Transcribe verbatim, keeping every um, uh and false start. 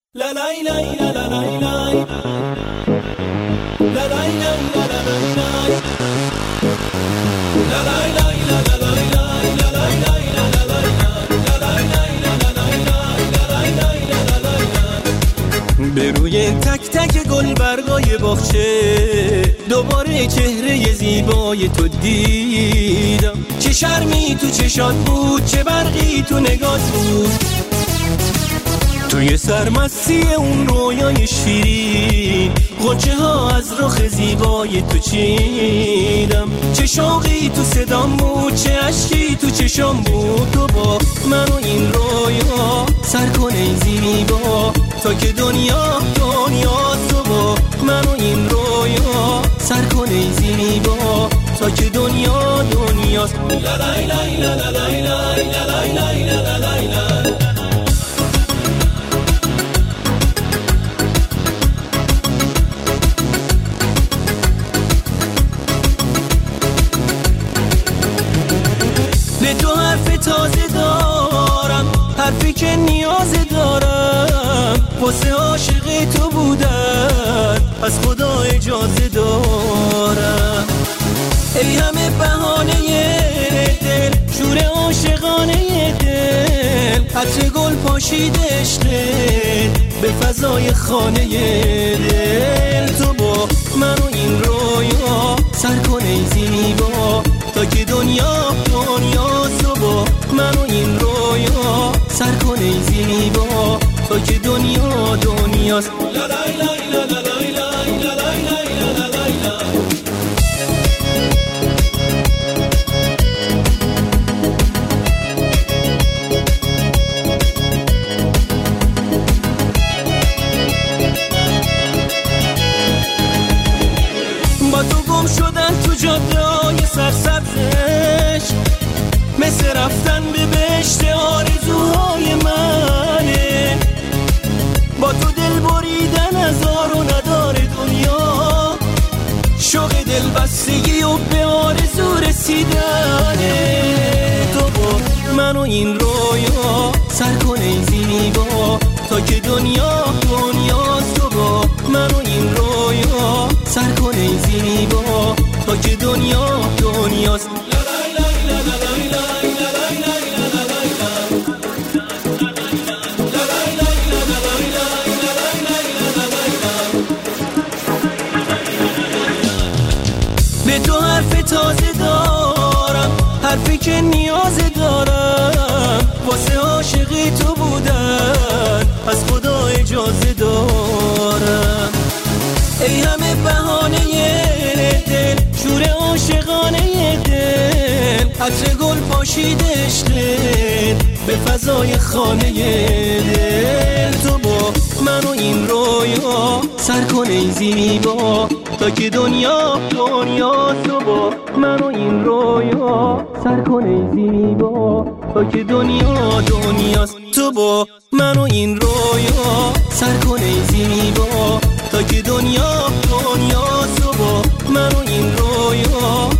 La la la la la la la La la la la la la la La la la la la la La la la la la la به روی تک تک گل برگای باغچه دوباره چهره زیبای تو دیدم. چه شرمی تو چشات بود، چه برقی تو نگات بود، توی سرمستی اون رویای شیرین غنچه ها از رخ زیبای تو چیدم. چه شوقی تو صدام بود، چه عشقی تو چشام بود، تو با من و این رویا سر کن ای زیبا تا که دنیا دنیاست. تو با من و این رویا سر کن ای زیبا تا که دنیا دنیاست. لا لا لا لا لا لا لا لا لا لا لا به تو حرف تازه دارم، حرفی که نیاز دارم، واسه عاشق تو بودن از خدا اجازه دارم. ای همه بهانه دل، شور عاشقانه دل، عطر گل پاشید عشقت به فضای خانه دل. تو با من و این رویا سر کن ای زیبا تا که دنیا دنیاست. تو با من و این رویا سر کن ای زیبا تا که دنیا دنیاست. لا لا لا لا لا لا لا لا لا لا. با تو گم شدن تو جاده‌های سرسبزش، مثل رفتن به بهشت آرزوهای منه. با تو دل بریدن از آر و ندار دنیا، شوق دل بستگی و به آرزو رسیدنه. تو با من و این رویا سر کن ای زیبا تا که دنیا دنیاست. تو با من و این رویا سر کن ای زیبا تا که دنیا دنیاست. به تو حرف تازه دارم، حرفی که نیاز دارم، واسه عاشق تو بودن از خدا اجازه دارم. ای همه بهانه دل، شور عاشقانه دل، عطر گل پاشید عشقت به فضای خانه دل. تو با من و این رویا سر کن ای زیبا تا که دنیا دنیاست. تو با من و این رویا سر کن ای زیبا تا که دنیا دنیاست. تو با من و این رویا سر کن ای زیبا تا که دنیا دنیاست. تو با من و این رویا